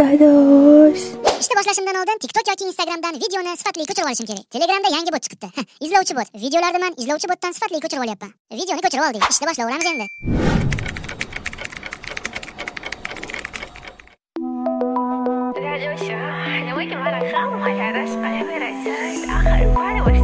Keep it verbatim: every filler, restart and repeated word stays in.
Dadosh. Ishni boshlashimdan oldin TikTok yoki Instagramdan videoni sifatli ko'chirib olishim kerak. Telegramda yangi bot chiqibdi. Izlovchi bot. Videolarni men izlovchi botdan sifatli ko'chirib olyapman. Videoni ko'chirib oldik. Ishni boshlayveramiz endi. Dadosh, nimaga meni hamma yarashqa berasan? Axir bari